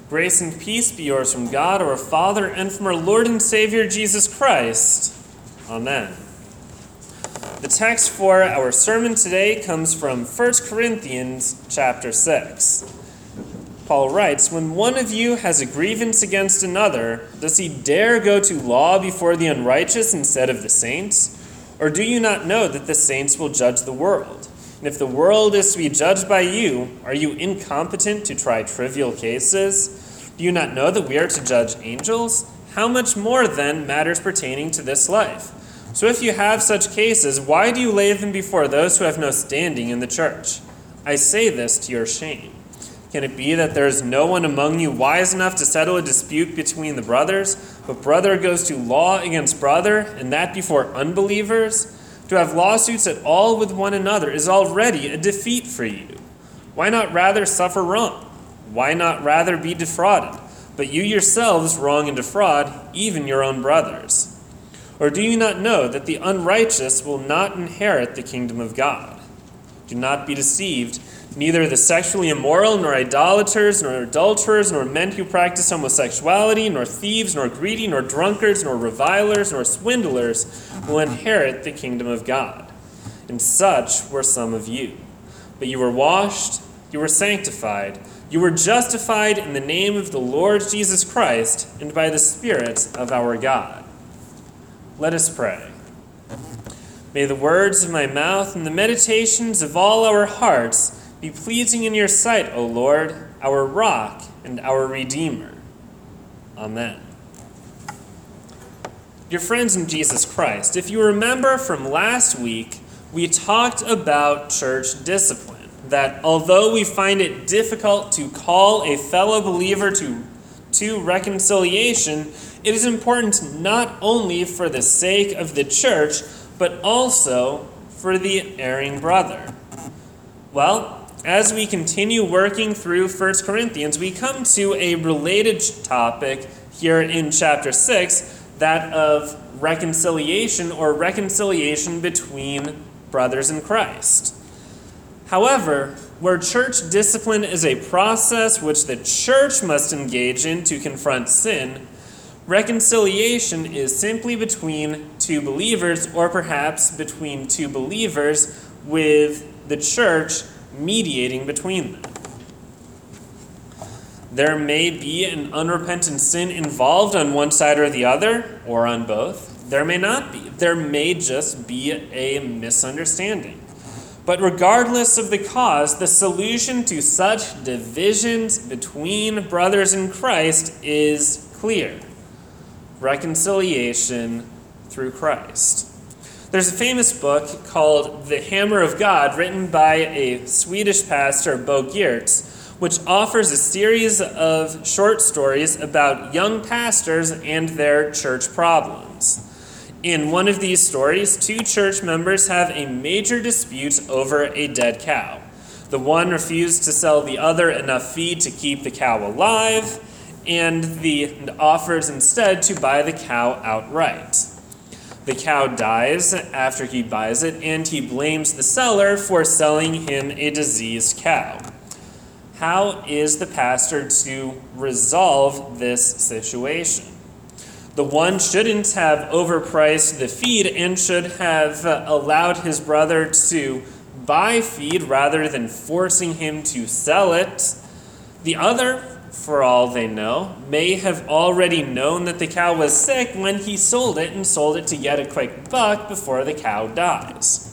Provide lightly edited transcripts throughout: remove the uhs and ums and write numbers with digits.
Grace and peace be yours from God, our Father, and from our Lord and Savior, Jesus Christ. Amen. The text for our sermon today comes from 1 Corinthians chapter 6. Paul writes, "When one of you has a grievance against another, does he dare go to law before the unrighteous instead of the saints? Or do you not know that the saints will judge the world? And if the world is to be judged by you, are you incompetent to try trivial cases? Do you not know that we are to judge angels? How much more, then, matters pertaining to this life? So if you have such cases, why do you lay them before those who have no standing in the church? I say this to your shame. Can it be that there is no one among you wise enough to settle a dispute between the brothers, but brother goes to law against brother, and that before unbelievers? To have lawsuits at all with one another is already a defeat for you. Why not rather suffer wrong? Why not rather be defrauded? But you yourselves wrong and defraud even your own brothers. Or do you not know that the unrighteous will not inherit the kingdom of God? Do not be deceived. Neither the sexually immoral, nor idolaters, nor adulterers, nor men who practice homosexuality, nor thieves, nor greedy, nor drunkards, nor revilers, nor swindlers will inherit the kingdom of God. And such were some of you. But you were washed, you were sanctified, you were justified in the name of the Lord Jesus Christ and by the Spirit of our God." Let us pray. May the words of my mouth and the meditations of all our hearts be pleasing in your sight, O Lord, our rock and our Redeemer. Amen. Dear friends in Jesus Christ, if you remember from last week, we talked about church discipline, that although we find it difficult to call a fellow believer to reconciliation, it is important not only for the sake of the church, but also for the erring brother. Well, as we continue working through 1 Corinthians, we come to a related topic here in chapter 6, that of reconciliation or reconciliation between brothers in Christ. However, where church discipline is a process which the church must engage in to confront sin, reconciliation is simply between two believers, or perhaps between two believers with the church mediating between them. There may be an unrepentant sin involved on one side or the other, or on both. There may not be. There may just be a misunderstanding. But regardless of the cause, the solution to such divisions between brothers in Christ is clear: reconciliation through Christ. There's a famous book called The Hammer of God, written by a Swedish pastor, Bo Giertz, which offers a series of short stories about young pastors and their church problems. In one of these stories, two church members have a major dispute over a dead cow. The one refused to sell the other enough feed to keep the cow alive, and offers instead to buy the cow outright. The cow dies after he buys it, and he blames the seller for selling him a diseased cow. How is the pastor to resolve this situation? The one shouldn't have overpriced the feed and should have allowed his brother to buy feed rather than forcing him to sell it. The other, for all they know, may have already known that the cow was sick when he sold it, and sold it to get a quick buck before the cow dies.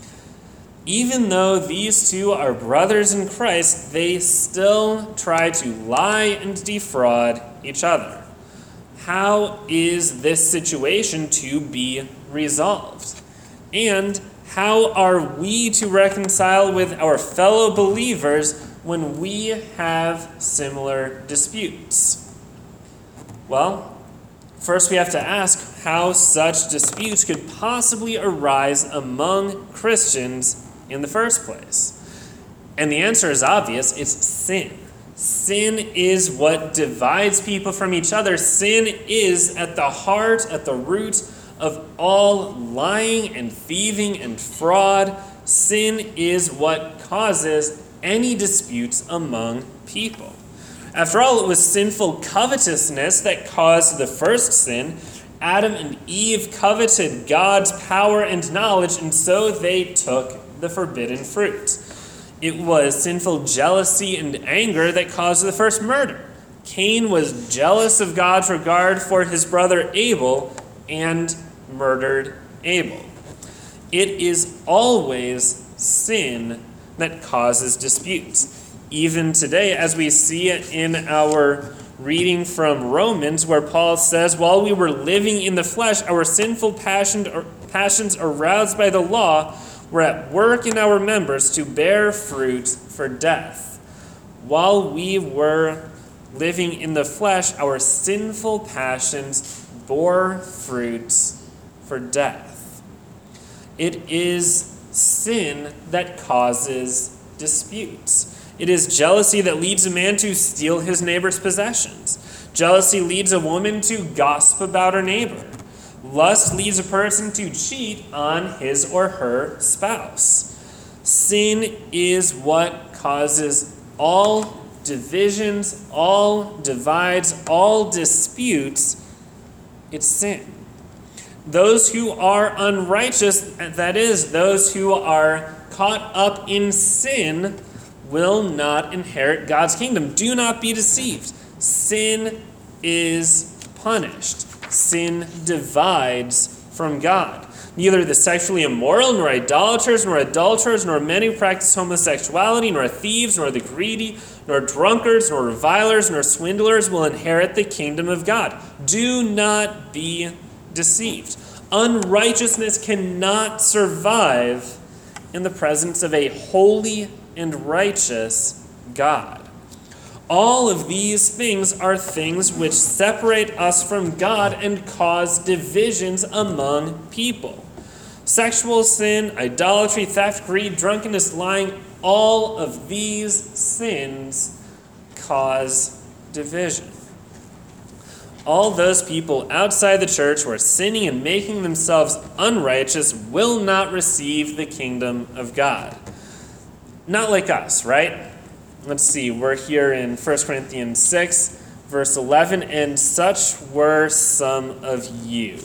Even though these two are brothers in Christ, they still try to lie and defraud each other. How is this situation to be resolved? And how are we to reconcile with our fellow believers when we have similar disputes? Well, first we have to ask how such disputes could possibly arise among Christians in the first place. And the answer is obvious: it's sin. Sin is what divides people from each other. Sin is at the heart, at the root of all lying and thieving and fraud. Sin is what causes any disputes among people. After all, it was sinful covetousness that caused the first sin. Adam and Eve coveted God's power and knowledge, and so they took the forbidden fruit. It was sinful jealousy and anger that caused the first murder. Cain was jealous of God's regard for his brother Abel and murdered Abel. It is always sin that causes disputes. Even today, as we see it in our reading from Romans, where Paul says, while we were living in the flesh, our sinful passions aroused by the law were at work in our members to bear fruit for death. While we were living in the flesh, our sinful passions bore fruit for death. It is sin that causes disputes. It is jealousy that leads a man to steal his neighbor's possessions. Jealousy leads a woman to gossip about her neighbor. Lust leads a person to cheat on his or her spouse. Sin is what causes all divisions, all divides, all disputes. It's sin. Those who are unrighteous, that is, those who are caught up in sin, will not inherit God's kingdom. Do not be deceived. Sin is punished. Sin divides from God. Neither the sexually immoral, nor idolaters, nor adulterers, nor men who practice homosexuality, nor thieves, nor the greedy, nor drunkards, nor revilers, nor swindlers will inherit the kingdom of God. Do not be deceived. Unrighteousness cannot survive in the presence of a holy and righteous God. All of these things are things which separate us from God and cause divisions among people. Sexual sin, idolatry, theft, greed, drunkenness, lying, all of these sins cause division. All those people outside the church who are sinning and making themselves unrighteous will not receive the kingdom of God. Not like us, right? Let's see, we're here in 1 Corinthians 6, verse 11, and such were some of you.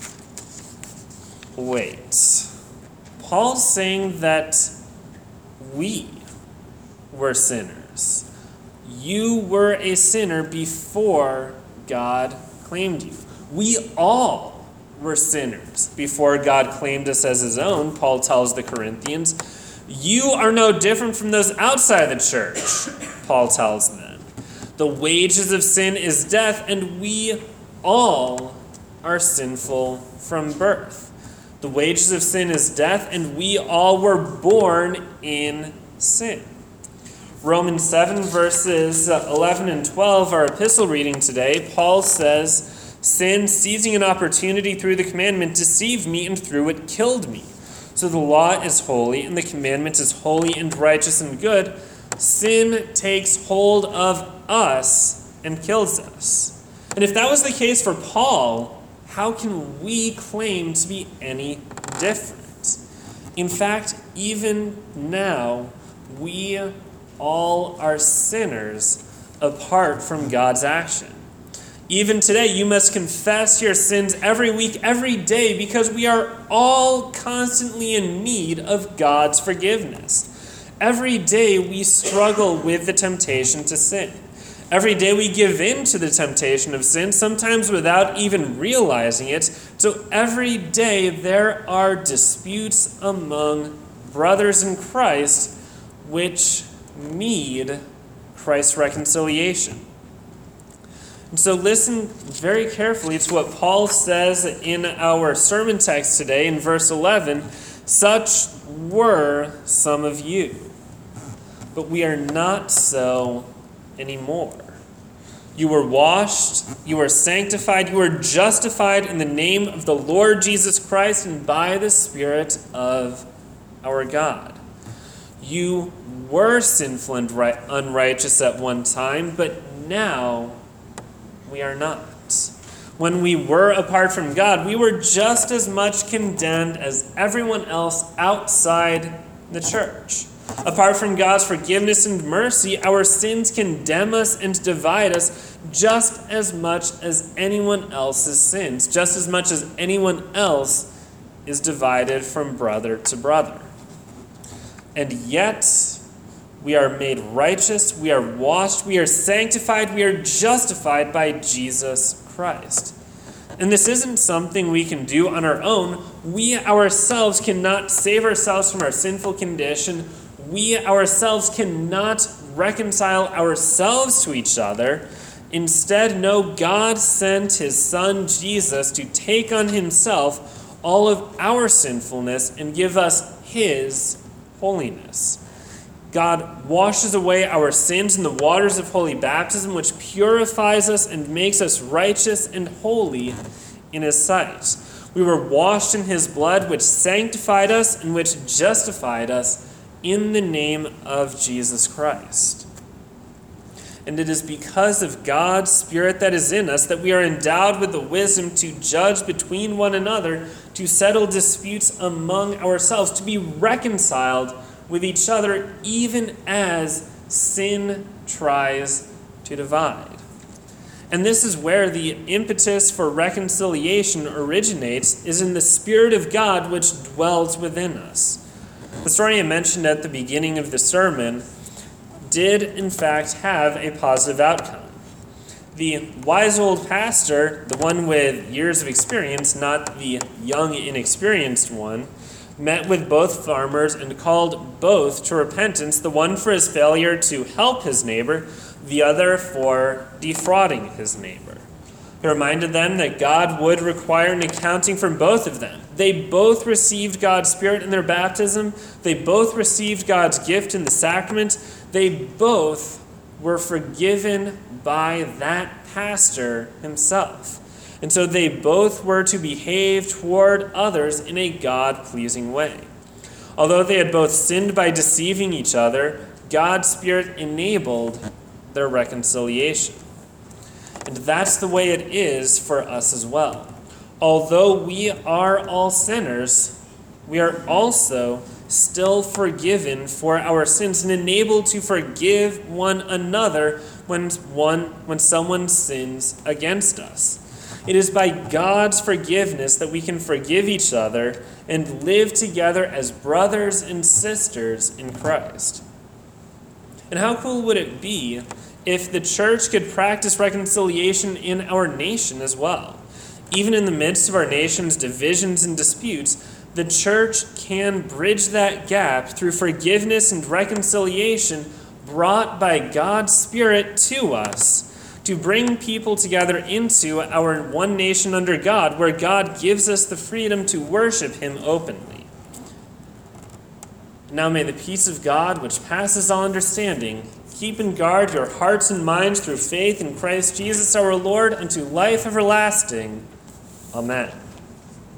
Wait. Paul's saying that we were sinners. You were a sinner before God claimed you. We all were sinners before God claimed us as his own, Paul tells the Corinthians. You are no different from those outside the church, Paul tells them. The wages of sin is death, and we all are sinful from birth. The wages of sin is death, and we all were born in sin. Romans 7, verses 11 and 12, our epistle reading today, Paul says, sin, seizing an opportunity through the commandment, deceived me, and through it killed me. So the law is holy, and the commandment is holy and righteous and good. Sin takes hold of us and kills us. And if that was the case for Paul, how can we claim to be any different? In fact, even now, we all are sinners apart from God's action. Even today, you must confess your sins every week, every day, because we are all constantly in need of God's forgiveness. Every day, we struggle with the temptation to sin. Every day, we give in to the temptation of sin, sometimes without even realizing it. So every day, there are disputes among brothers in Christ which need Christ's reconciliation. And so listen very carefully to what Paul says in our sermon text today in verse 11. Such were some of you, but we are not so anymore. You were washed, you were sanctified, you were justified in the name of the Lord Jesus Christ and by the Spirit of our God. You were sinful and unrighteous at one time, but now we are not. When we were apart from God, we were just as much condemned as everyone else outside the church. Apart from God's forgiveness and mercy, our sins condemn us and divide us just as much as anyone else's sins, just as much as anyone else is divided from brother to brother. And yet, we are made righteous, we are washed, we are sanctified, we are justified by Jesus Christ. And this isn't something we can do on our own. We ourselves cannot save ourselves from our sinful condition. We ourselves cannot reconcile ourselves to each other. Instead, no, God sent his Son Jesus to take on himself all of our sinfulness and give us his holiness. God washes away our sins in the waters of holy baptism, which purifies us and makes us righteous and holy in his sight. We were washed in his blood, which sanctified us and which justified us in the name of Jesus Christ. And it is because of God's Spirit that is in us that we are endowed with the wisdom to judge between one another, to settle disputes among ourselves, to be reconciled with each other, even as sin tries to divide. And this is where the impetus for reconciliation originates, is in the Spirit of God which dwells within us. The story I mentioned at the beginning of the sermon did, in fact, have a positive outcome. The wise old pastor, the one with years of experience, not the young, inexperienced one, met with both farmers and called both to repentance, the one for his failure to help his neighbor, the other for defrauding his neighbor. He reminded them that God would require an accounting from both of them. They both received God's Spirit in their baptism. They both received God's gift in the sacrament. They both were forgiven by that pastor himself. And so they both were to behave toward others in a God-pleasing way. Although they had both sinned by deceiving each other, God's Spirit enabled their reconciliation. And that's the way it is for us as well. Although we are all sinners, we are also still forgiven for our sins and enabled to forgive one another when someone sins against us. It is by God's forgiveness that we can forgive each other and live together as brothers and sisters in Christ. And how cool would it be if the church could practice reconciliation in our nation as well? Even in the midst of our nation's divisions and disputes, the church can bridge that gap through forgiveness and reconciliation brought by God's Spirit to us, to bring people together into our one nation under God, where God gives us the freedom to worship him openly. Now may the peace of God, which passes all understanding, keep and guard your hearts and minds through faith in Christ Jesus our Lord unto life everlasting. Amen.